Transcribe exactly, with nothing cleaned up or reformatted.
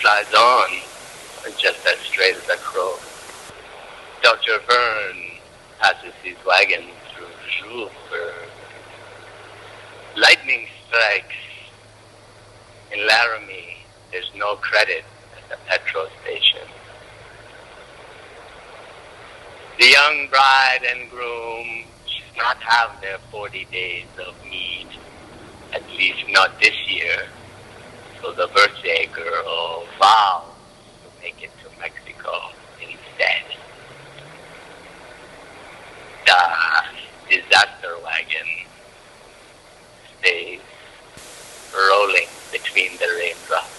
flies on, just as straight as a crow. Doctor Byrne passes his wagon through Julesburg. Lightning strikes. In Laramie, there's no credit at the petrol station. The young bride and groom should not have their forty days of need, at least not this year. So the birthday girl vows to make it to Mexico instead. The disaster wagon stays rolling between the raindrops.